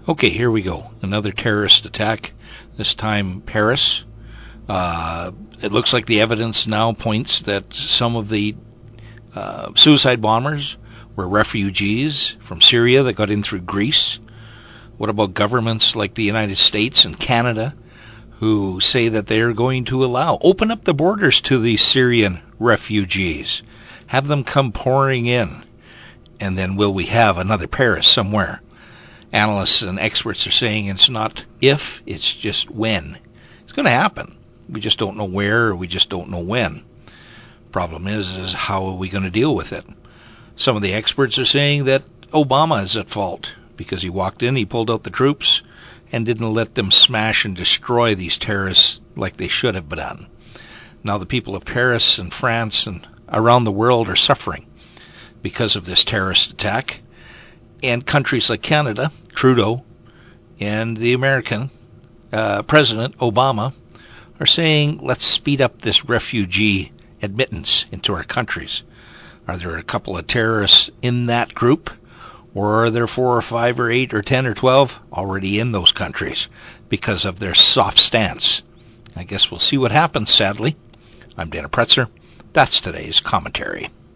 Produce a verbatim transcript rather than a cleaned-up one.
Okay, here we go. Another terrorist attack, this time Paris. Uh, it looks like the evidence now points that some of the uh, suicide bombers were refugees from Syria that got in through Greece. What about governments like the United States and Canada who say that they're going to allow, open up the borders to these Syrian refugees, have them come pouring in, and then will we have another Paris somewhere? Analysts and experts are saying it's not if, it's just when. It's going to happen. We just don't know where, or we just don't know when. Problem is, is how are we going to deal with it? Some of the experts are saying that Obama is at fault because he walked in, he pulled out the troops, and didn't let them smash and destroy these terrorists like they should have done. Now the people of Paris and France and around the world are suffering because of this terrorist attack. And countries like Canada, Trudeau, and the American uh, President Obama are saying, let's speed up this refugee admittance into our countries. Are there a couple of terrorists in that group? Or are there four or five or eight or ten or twelve already in those countries because of their soft stance? I guess we'll see what happens, sadly. I'm Dana Pretzer. That's today's commentary.